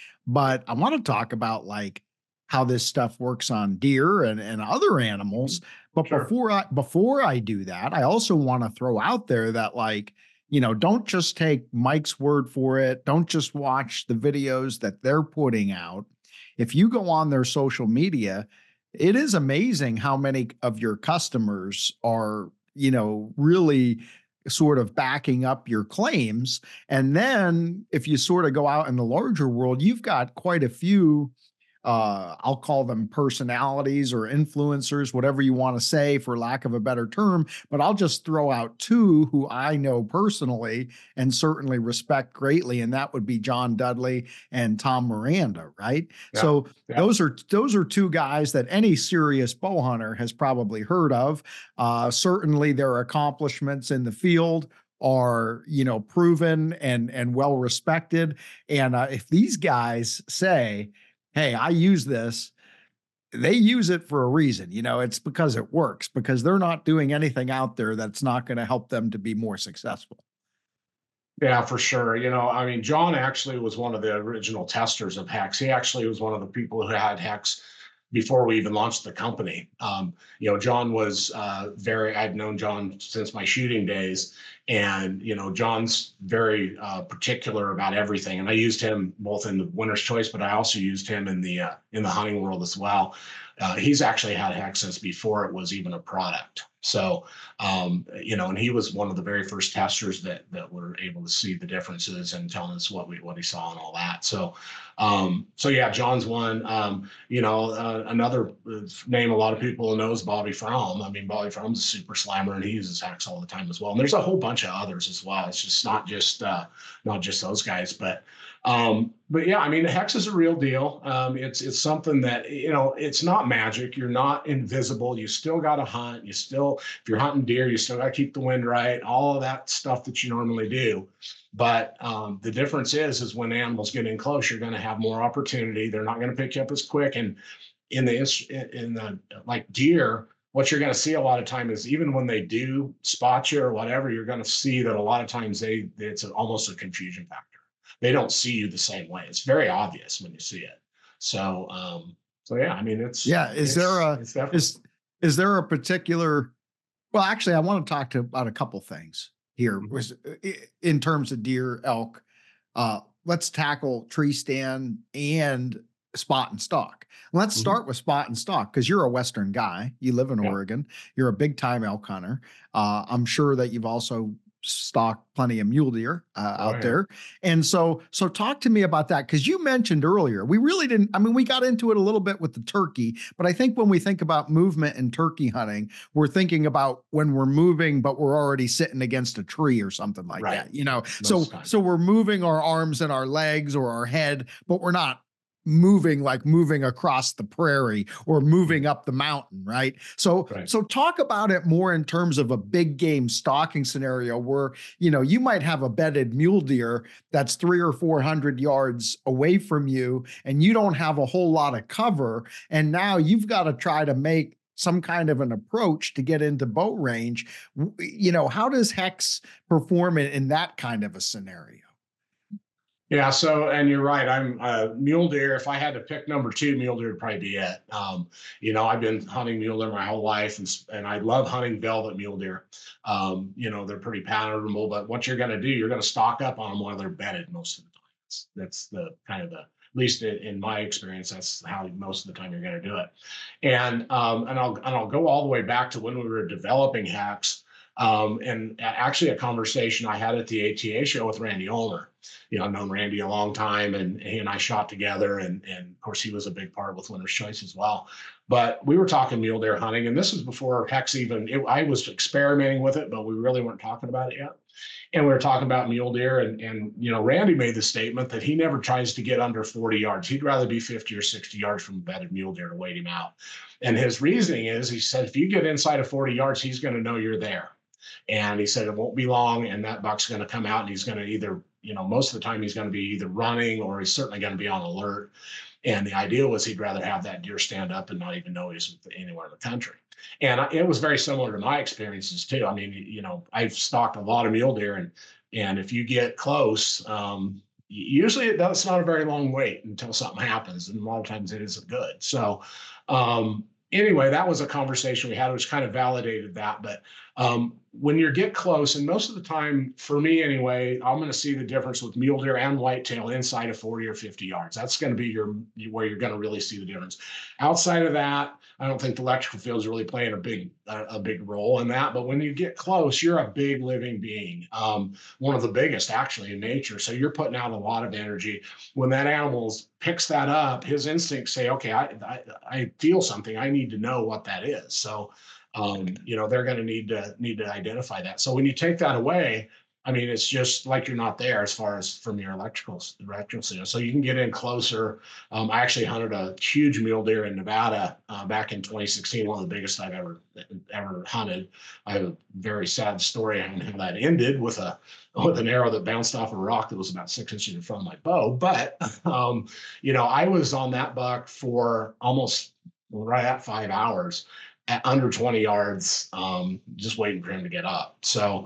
But I want to talk about like how this stuff works on deer and, and other animals. But sure. before I, before I do that, I also want to throw out there that like, you know, don't just take Mike's word for it. Don't just watch the videos that they're putting out. If you go on their social media, It is amazing how many of your customers are, you know, really sort of backing up your claims. And then if you sort of go out in the larger world, you've got quite a few, uh, I'll call them personalities or influencers, whatever you want to say, for lack of a better term. But I'll just throw out two who I know personally and certainly respect greatly, and that would be John Dudley and Tom Miranda, right? Yeah, So yeah. those are those are two guys that any serious bow hunter has probably heard of. Uh, certainly, their accomplishments in the field are, you know, proven and and well respected. And uh, if these guys say, hey, I use this, they use it for a reason. You know, it's because it works, because they're not doing anything out there that's not going to help them to be more successful. Yeah, for sure. You know, I mean, John actually was one of the original testers of Hex. He actually was one of the people who had Hex before we even launched the company. Um, you know, John was uh, very, I've known John since my shooting days. And, you know, John's very uh, particular about everything. And I used him both in the Winner's Choice, but I also used him in the uh, in the hunting world as well. Uh, he's actually had Hex since before it was even a product. So, um, you know, and he was one of the very first testers that that were able to see the differences and telling us what we what he saw and all that. So, um, so yeah, John's one. Um, you know, uh, another name a lot of people know is Bobby Fromm. I mean, Bobby Fromm's a super slammer, and he uses Hex all the time as well. And there's a whole bunch of others as well. It's just not just uh, not just those guys, but. Um, but yeah, I mean, the Hex is a real deal. Um, it's it's something that, you know, it's not magic. You're not invisible. You still got to hunt. You still, if you're hunting deer, you still got to keep the wind right. All of that stuff that you normally do. But um, the difference is, is when animals get in close, you're going to have more opportunity. They're not going to pick you up as quick. And in the in the like deer, what you're going to see a lot of time is even when they do spot you or whatever, you're going to see that a lot of times they it's almost a confusion factor. They don't see you the same way. It's very obvious when you see it. So, um, so yeah, I mean, it's yeah. Is it's, there a it's is is there a particular? Well, actually, I want to talk to about a couple things here. Mhm. Was in terms of deer, elk. Uh, let's tackle tree stand and spot and stalk. Let's Mhm. start with spot and stalk, because you're a Western guy. You live in Yeah. Oregon. You're a big time elk hunter. Uh, I'm sure that you've also stalked plenty of mule deer uh, Oh, out yeah. there. And so, so talk to me about that. Cause you mentioned earlier, we really didn't, I mean, we got into it a little bit with the turkey, but I think when we think about movement and turkey hunting, we're thinking about when we're moving, but we're already sitting against a tree or something like Right. that, you know? Most So, of the time. so we're moving our arms and our legs or our head, but we're not moving like moving across the prairie or moving up the mountain, right? So, Right. so talk about it more in terms of a big game stalking scenario where, you know, you might have a bedded mule deer that's three or four hundred yards away from you, and you don't have a whole lot of cover, and now you've got to try to make some kind of an approach to get into bow range. You know, how does Hex perform in, in that kind of a scenario? Yeah, so and you're right. I'm uh, mule deer. If I had to pick number two, mule deer would probably be it. Um, you know, I've been hunting mule deer my whole life, and and I love hunting velvet mule deer. Um, you know, they're pretty palatable, but what you're going to do, you're going to stock up on them while they're bedded most of the time. That's, that's the kind of the, at least in, in my experience, that's how most of the time you're going to do it. And um, and I'll and I'll go all the way back to when we were developing Hex. Um, and actually a conversation I had at the A T A show with Randy Ulmer. You know, I've known Randy a long time, and he and I shot together, and, and of course he was a big part with Winner's Choice as well. But we were talking mule deer hunting, and this was before Hex even, it, I was experimenting with it, but we really weren't talking about it yet. And we were talking about mule deer, and, and you know, Randy made the statement that he never tries to get under forty yards. He'd rather be fifty or sixty yards from a bedded mule deer to wait him out. And his reasoning is, he said, if you get inside of forty yards, he's going to know you're there. And he said it won't be long, and that buck's going to come out, and he's going to either, you know, most of the time he's going to be either running or he's certainly going to be on alert. And the idea was he'd rather have that deer stand up and not even know he's anywhere in the country. And it was very similar to my experiences too. I mean, you know, I've stalked a lot of mule deer, and and if you get close, um, usually that's not a very long wait until something happens, and a lot of times it isn't good. So um, anyway, that was a conversation we had, which kind of validated that. But Um, when you get close, and most of the time, for me anyway, I'm going to see the difference with mule deer and whitetail inside of forty or fifty yards. That's going to be your where you're going to really see the difference. Outside of that, I don't think the electrical field is really playing a big a, a big role in that. But when you get close, you're a big living being, um, one of the biggest actually in nature. So you're putting out a lot of energy. When that animal picks that up, his instincts say, "Okay, I I, I feel something. I need to know what that is." So. Um, you know, they're going to need to need to identify that. So when you take that away, I mean, it's just like you're not there as far as from your electrical electrical signal. So you can get in closer. Um, I actually hunted a huge mule deer in Nevada uh, back in twenty sixteen, one of the biggest I've ever ever hunted. I have a very sad story on how that ended with a with an arrow that bounced off a rock that was about six inches in front of my bow. But um, you know, I was on that buck for almost right at five hours. At under twenty yards, um, just waiting for him to get up. So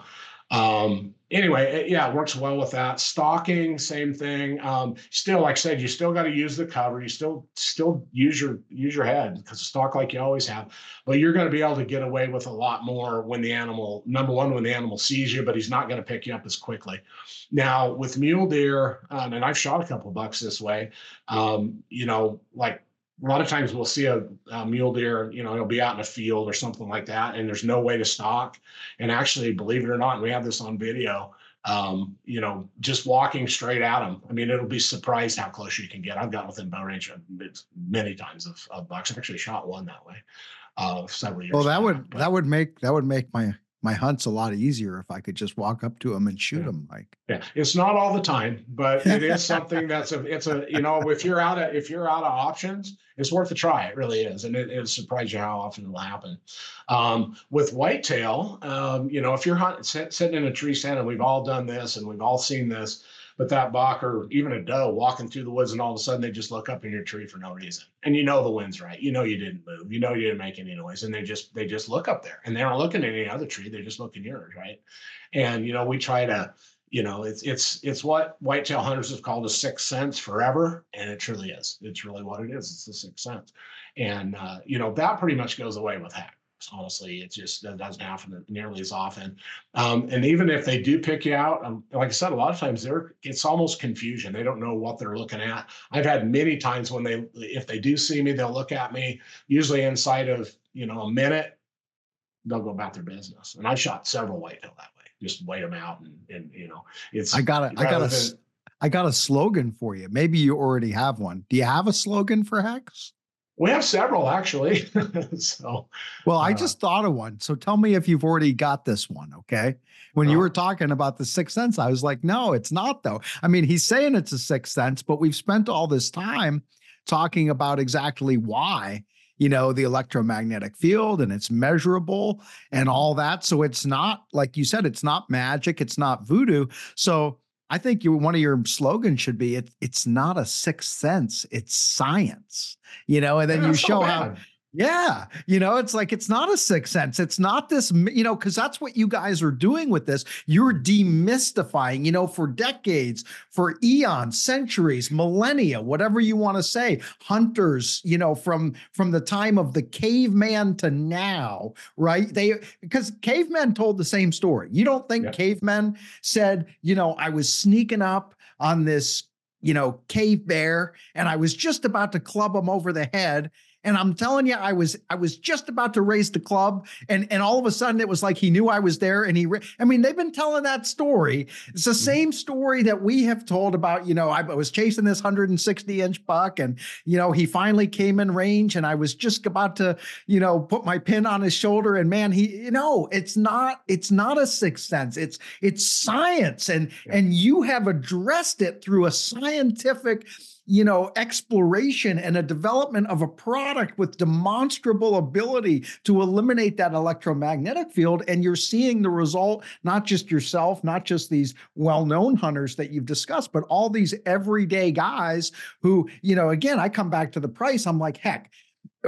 um, anyway, it, yeah, it works well with that. Stalking, same thing. Um, still, like I said, you still got to use the cover. You still still use your use your head because stalk like you always have. But you're going to be able to get away with a lot more when the animal, number one, when the animal sees you, but he's not going to pick you up as quickly. Now with mule deer, um, and I've shot a couple of bucks this way, um, you know, like a lot of times we'll see a, a mule deer, you know, he'll be out in a field or something like that, and there's no way to stalk. And actually, believe it or not, and we have this on video, um, you know, just walking straight at him. I mean, it'll be surprised how close you can get. I've gotten within bow range many times of, of bucks. I've actually shot one that way uh, several years Well, that ago, would but, that would make that would make my my hunts a lot easier if I could just walk up to him and shoot yeah. him, Mike. Yeah, it's not all the time, but it is something that's a, it's a, you know, if you're out of, if you're out of options, it's worth a try. It really is. And it, it'll surprise you how often it'll happen. Um, with whitetail, um, you know, if you're hunting, sit, sitting in a tree stand, and we've all done this and we've all seen this, but that buck or even a doe walking through the woods and all of a sudden they just look up in your tree for no reason. And you know the wind's right. You know you didn't move. You know you didn't make any noise. And they just they just look up there. And they aren't looking at any other tree. They just look in yours, right? And you know, we try to, you know, it's it's it's what whitetail hunters have called a sixth sense forever. And it truly is. It's really what it is. It's the sixth sense. And uh, you know, that pretty much goes away with hack. Honestly, it just that doesn't happen nearly as often. Um, and even if they do pick you out, um, like I said, a lot of times they're it's almost confusion. They don't know what they're looking at. I've had many times when they, if they do see me, they'll look at me. Usually inside of you know a minute, they'll go about their business. And I've shot several whitetail that way. Just wait them out, and and you know it's. I got a I got a than, I got a slogan for you. Maybe you already have one. Do you have a slogan for Hex? We have several actually. so, well, I uh, just thought of one. So tell me if you've already got this one. Okay. When uh, you were talking about the sixth sense, I was like, no, it's not though. I mean, he's saying it's a sixth sense, but we've spent all this time talking about exactly why, you know, the electromagnetic field and it's measurable and all that. So it's not, like you said, it's not magic. It's not voodoo. So I think you, one of your slogans should be, it, it's not a sixth sense, it's science, you know, and then yeah, you show so how, yeah, you know, it's like, it's not a sixth sense. It's not this, you know, because that's what you guys are doing with this. You're demystifying, you know, for decades, for eons, centuries, millennia, whatever you want to say, hunters, you know, from, from the time of the caveman to now, right? They, because cavemen told the same story. You don't think yeah. cavemen said, you know, I was sneaking up on this, you know, cave bear and I was just about to club him over the head. And I'm telling you, I was I was just about to raise the club, and and all of a sudden it was like he knew I was there, and he. I mean, they've been telling that story. It's the same story that we have told about. You know, I was chasing this one hundred sixty inch buck, and you know he finally came in range, and I was just about to, you know, put my pin on his shoulder, and man, he, you know, it's not it's not a sixth sense. It's it's science, and yeah. and you have addressed it through a scientific, you know, exploration and a development of a product with demonstrable ability to eliminate that electromagnetic field. And you're seeing the result, not just yourself, not just these well-known hunters that you've discussed, but all these everyday guys who, you know, again, I come back to the price. I'm like, heck,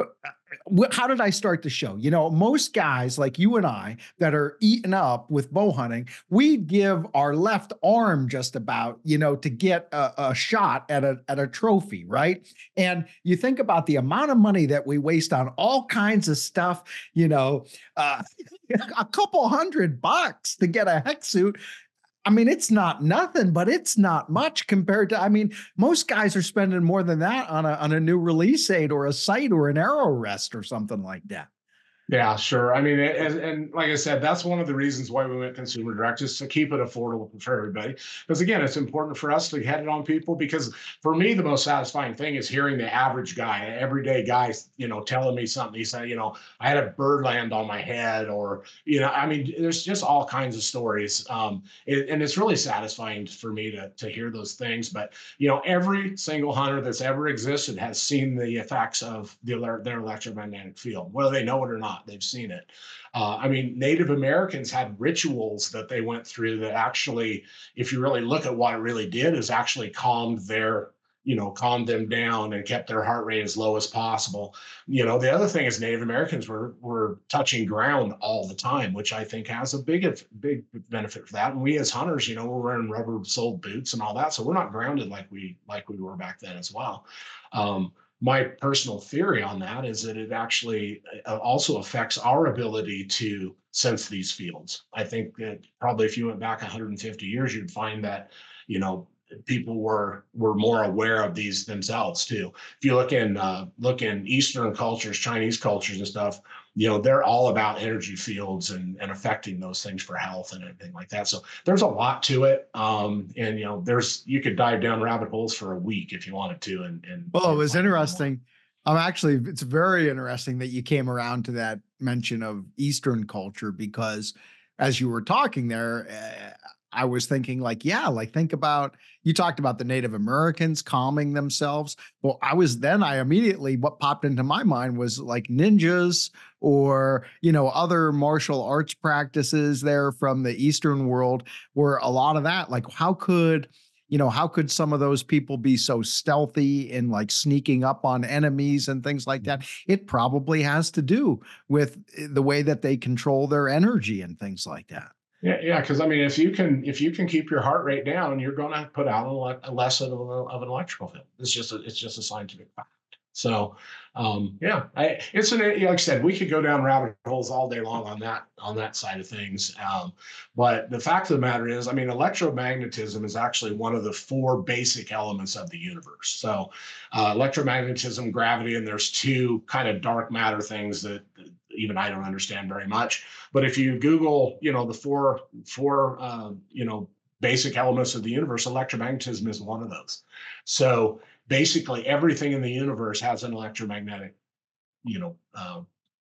wh- how did I start the show? You know, most guys like you and I that are eaten up with bow hunting, we give our left arm just about, you know, to get a, a shot at a at a trophy, right? And you think about the amount of money that we waste on all kinds of stuff, you know, uh, a couple hundred bucks to get a hex suit. I mean, it's not nothing, but it's not much compared to, I mean, most guys are spending more than that on a on a new release aid or a sight or an arrow rest or something like that. Yeah, sure. I mean, and, and like I said, that's one of the reasons why we went consumer direct, is to keep it affordable for everybody. Because again, it's important for us to head it on people, because for me, the most satisfying thing is hearing the average guy, everyday guy, you know, telling me something. He said, you know, I had a bird land on my head, or, you know, I mean, there's just all kinds of stories. Um, it, and it's really satisfying for me to, to hear those things. But, you know, every single hunter that's ever existed has seen the effects of the, their electromagnetic field, whether they know it or not. They've seen it. Uh, I mean, Native Americans had rituals that they went through that actually, if you really look at what it really did, is actually calmed their, you know, calmed them down and kept their heart rate as low as possible. You know, the other thing is Native Americans were were touching ground all the time, which I think has a big, big benefit for that. And we as hunters, you know, we're wearing rubber-soled boots and all that, so we're not grounded like we like we were back then as well. Um, My personal theory on that is that it actually also affects our ability to sense these fields. I think that probably if you went back one hundred fifty years, you'd find that, you know, people were were more aware of these themselves too. If you look in uh, look in Eastern cultures, Chinese cultures and stuff, you know, they're all about energy fields and, and affecting those things for health and everything like that. So there's a lot to it. Um, and, you know, there's, you could dive down rabbit holes for a week if you wanted to. And, and well, it was interesting. I'm actually, it's very interesting that you came around to that mention of Eastern culture, because as you were talking there, uh, I was thinking like, yeah, like think about, you talked about the Native Americans calming themselves. Well, I was then I immediately, what popped into my mind was like ninjas or, you know, other martial arts practices there from the Eastern world, where a lot of that, like how could, you know, how could some of those people be so stealthy and like sneaking up on enemies and things like that? It probably has to do with the way that they control their energy and things like that. Yeah, yeah, because I mean, if you can if you can keep your heart rate down, you're going to put out a, a less of, a, of an electrical field. It's just a, it's just a scientific fact. So, um, yeah, I, it's an like I said, we could go down rabbit holes all day long on that on that side of things. Um, but the fact of the matter is, I mean, electromagnetism is actually one of the four basic elements of the universe. So, uh, electromagnetism, gravity, and there's two kind of dark matter things that even I don't understand very much. But if you Google, you know, the four four uh, you know basic elements of the universe, electromagnetism is one of those. So basically everything in the universe has an electromagnetic, you know, uh,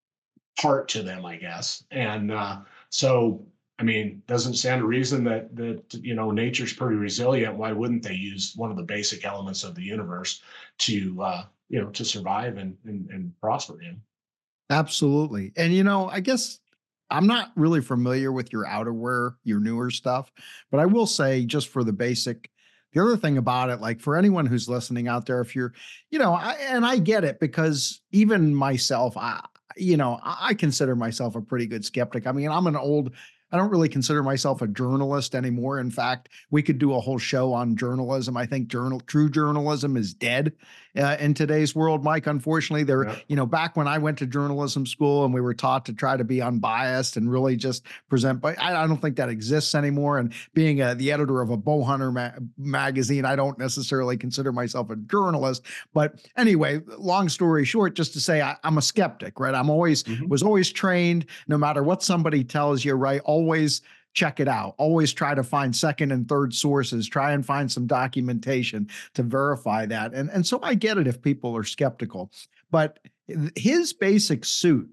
part to them, I guess. And uh, so, I mean, doesn't stand a reason that that you know nature's pretty resilient. Why wouldn't they use one of the basic elements of the universe to uh, you know to survive and and, and prosper in? Absolutely. And, you know, I guess I'm not really familiar with your outerwear, your newer stuff, but I will say just for the basic, the other thing about it, like for anyone who's listening out there, if you're, you know, I, and I get it because even myself, I, you know, I consider myself a pretty good skeptic. I mean, I'm an old, I don't really consider myself a journalist anymore. In fact, we could do a whole show on journalism. I think journal, true journalism is dead uh, in today's world, Mike. Unfortunately, there, yeah. you know, back when I went to journalism school and we were taught to try to be unbiased and really just present, but I, I don't think that exists anymore. And being a, the editor of a bow hunter ma- magazine, I don't necessarily consider myself a journalist. But anyway, long story short, just to say I, I'm a skeptic, right? I'm always mm-hmm. was always trained, no matter what somebody tells you, right? Always check it out. Always try to find second and third sources, try and find some documentation to verify that. And, and so I get it if people are skeptical, but his basic suit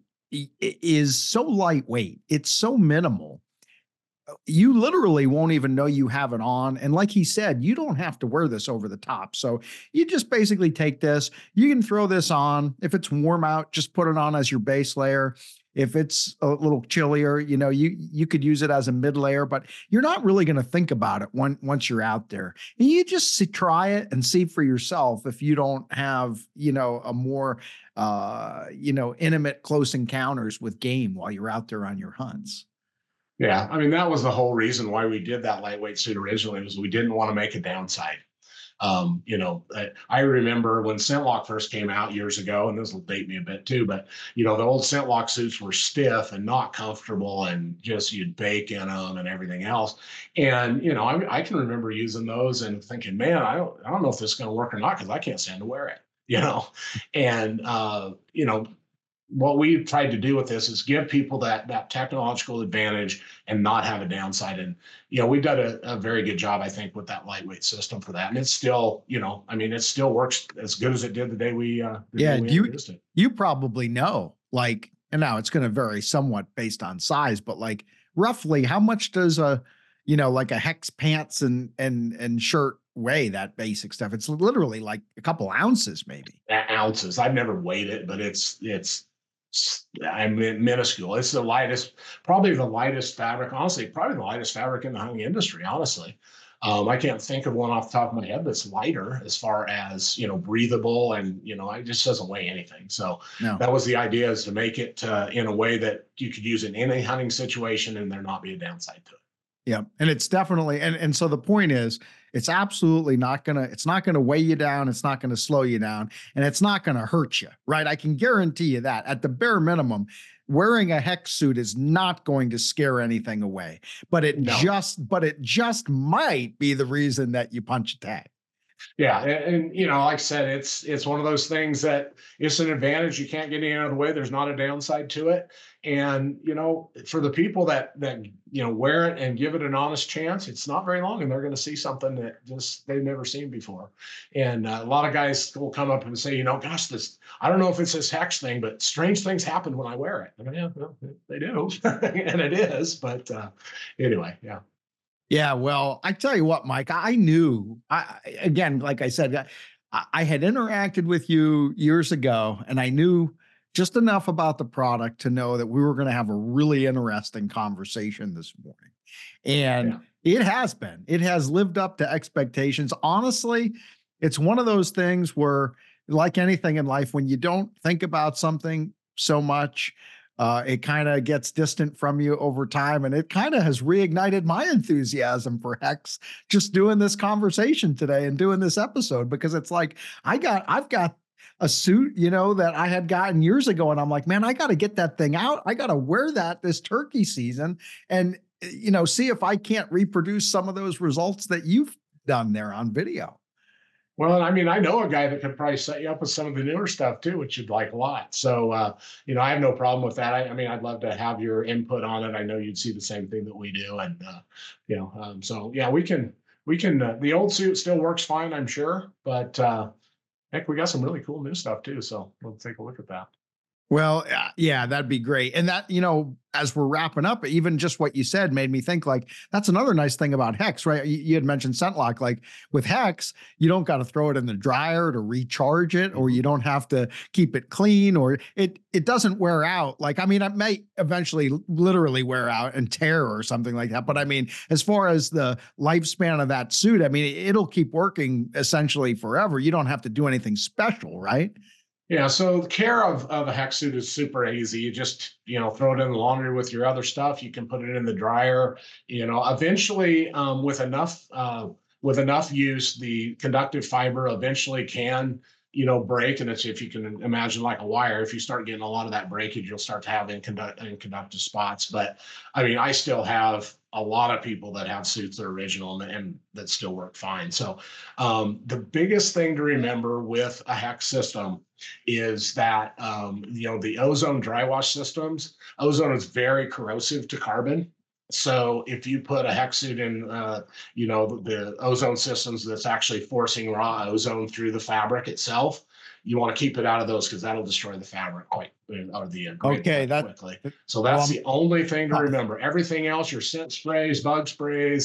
is so lightweight. It's so minimal. You literally won't even know you have it on. And like he said, you don't have to wear this over the top. So you just basically take this, you can throw this on. If it's warm out, just put it on as your base layer. If it's a little chillier, you know, you you could use it as a mid layer, but you're not really going to think about it when, once you're out there. And you just see, try it and see for yourself if you don't have, you know, a more, uh, you know, intimate, close encounters with game while you're out there on your hunts. Yeah, I mean, that was the whole reason why we did that lightweight suit originally, was we didn't want to make a downside. Um, you know, I, I remember when ScentLok first came out years ago, and this will date me a bit too, but you know, the old ScentLok suits were stiff and not comfortable, and just you'd bake in them and everything else. And you know, I, I can remember using those and thinking, man, I don't, I don't know if this is going to work or not, because I can't stand to wear it. You know, and uh, you know, what we've tried to do with this is give people that that technological advantage and not have a downside. And you know, we've done a, a very good job, I think, with that lightweight system for that. And it's still, you know, I mean, it still works as good as it did the day we uh the Yeah, day we you introduced it. you probably know, like, and now it's going to vary somewhat based on size, but like roughly how much does a, you know, like a Hex pants and and and shirt weigh? That basic stuff? It's literally like a couple ounces, maybe. Ounces. I've never weighed it, but it's it's I mean, minuscule. It's the lightest, probably the lightest fabric, honestly, probably the lightest fabric in the hunting industry, honestly. Um, I can't think of one off the top of my head that's lighter as far as, you know, breathable, and, you know, it just doesn't weigh anything. So No. that was the idea, is to make it uh, in a way that you could use it in any hunting situation and there not be a downside to it. Yeah. And it's definitely, and, and so the point is, it's absolutely not going to, it's not going to weigh you down. It's not going to slow you down, and it's not going to hurt you. Right. I can guarantee you that at the bare minimum, wearing a Hex suit is not going to scare anything away, but it No. just, but it just might be the reason that you punch a tag. Yeah, and, and you know, like I said, it's it's one of those things that it's an advantage. You can't get any out of the way. There's not a downside to it. And you know, for the people that that you know wear it and give it an honest chance, it's not very long, and they're going to see something that just they've never seen before. And uh, a lot of guys will come up and say, you know, gosh, this I don't know if it's this Hex thing, but strange things happen when I wear it. I mean, yeah, well, they do, and it is. But uh, anyway, yeah. Yeah, well, I tell you what, Mike, I knew, I, again, like I said, I, I had interacted with you years ago, and I knew just enough about the product to know that we were going to have a really interesting conversation this morning. And yeah. It has been, it has lived up to expectations. Honestly, it's one of those things where, like anything in life, when you don't think about something so much, Uh, it kind of gets distant from you over time, and it kind of has reignited my enthusiasm for Hex just doing this conversation today and doing this episode, because it's like, I got, I've got a suit, you know, that I had gotten years ago, and I'm like, man, I got to get that thing out. I got to wear that this turkey season and, you know, see if I can't reproduce some of those results that you've done there on video. Well, I mean, I know a guy that could probably set you up with some of the newer stuff too, which you'd like a lot. So, uh, you know, I have no problem with that. I, I mean, I'd love to have your input on it. I know you'd see the same thing that we do, and uh, you know, um, so yeah, we can, we can. Uh, the old suit still works fine, I'm sure, but uh, heck, we got some really cool new stuff too. So we'll take a look at that. Well, yeah, that'd be great. And that, you know, as we're wrapping up, even just what you said made me think, like, that's another nice thing about Hex, right? You, you had mentioned ScentLok. Like with Hex, you don't got to throw it in the dryer to recharge it, or you don't have to keep it clean, or it it doesn't wear out. Like, I mean, it may eventually literally wear out and tear or something like that. But I mean, as far as the lifespan of that suit, I mean, it'll keep working essentially forever. You don't have to do anything special, right? Yeah, so the care of, of a Hex suit is super easy. You just, you know, throw it in the laundry with your other stuff. You can put it in the dryer. You know, eventually, um, with enough uh, with enough use, the conductive fiber eventually can, you know, break. And it's, if you can imagine like a wire, if you start getting a lot of that breakage, you'll start to have inconduct, inconductive spots. But I mean, I still have a lot of people that have suits that are original and, and that still work fine. So um, the biggest thing to remember with a Hex system is that, um, you know, the ozone dry wash systems, ozone is very corrosive to carbon. So if you put a Hex suit in, uh, you know, the, the ozone systems that's actually forcing raw ozone through the fabric itself, you want to keep it out of those, because that'll destroy the fabric quite, or the uh, okay, that, quickly. So that's well, the only thing to remember. Everything else, your scent sprays, bug sprays,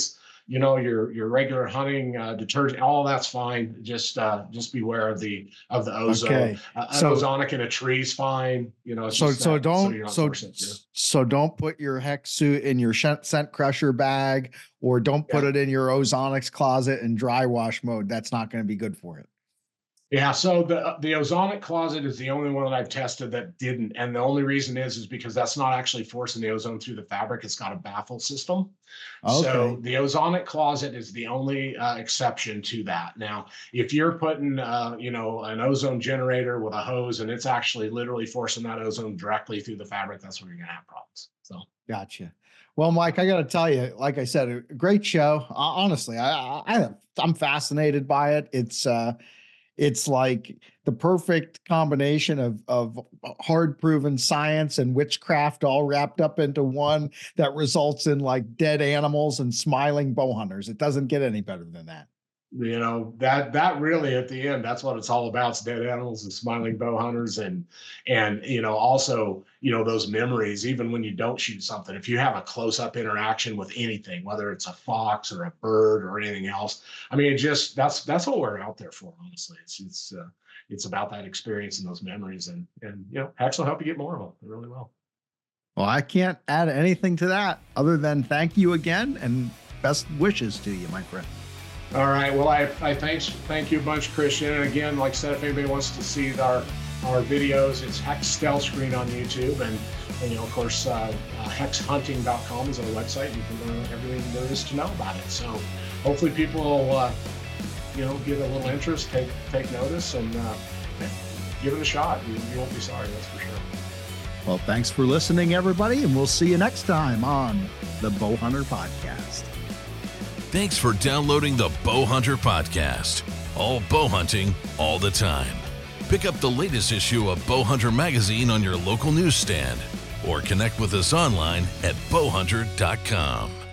you know, your your regular hunting uh, detergent, all that's fine. Just uh, just beware of the of the ozone. Okay. Uh, an So- ozonic in a tree is fine. You know, it's So just so that, don't you're not so forcing it to. so don't put your hex suit in your sh- scent crusher bag, or don't put Yeah. it in your ozonics closet in dry wash mode. That's not going to be good for it. Yeah, so the the ozonic closet is the only one that I've tested that didn't, and the only reason is is because that's not actually forcing the ozone through the fabric. It's got a baffle system. So Okay. the ozonic closet is the only uh, exception to that. Now, if you're putting, uh, you know, an ozone generator with a hose and it's actually literally forcing that ozone directly through the fabric, that's where you're gonna have problems. So. Gotcha. Well, Mike, I got to tell you, like I said, a great show. Uh, honestly, I, I I'm fascinated by it. It's uh, it's like the perfect combination of of hard proven science and witchcraft all wrapped up into one that results in like dead animals and smiling bow hunters. It doesn't get any better than that. You know, that that really at the end, that's what it's all about. It's dead animals and smiling bow hunters, and and you know, also, you know, those memories, even when you don't shoot something, if you have a close-up interaction with anything, whether it's a fox or a bird or anything else, I mean, it just that's that's what we're out there for, honestly. It's it's uh, it's about that experience and those memories, and and you know, Hex will help you get more of them. It really will. Well, I can't add anything to that other than thank you again and best wishes to you, my friend. All right. Well, I, I thanks thank you a bunch, Christian. And again, like I said, if anybody wants to see our our videos, it's Hex Stealth Screen on YouTube, and, and you know, of course, uh, uh, hex hunting dot com is our website. You can learn everything there is to know about it. So, hopefully, people will uh, you know, get a little interest, take take notice, and uh, give it a shot. You, you won't be sorry, that's for sure. Well, thanks for listening, everybody, and we'll see you next time on the Bow Hunter Podcast. Thanks for downloading the Bow Hunter Podcast. All bow hunting, all the time. Pick up the latest issue of Bow Hunter Magazine on your local newsstand or connect with us online at bow hunter dot com.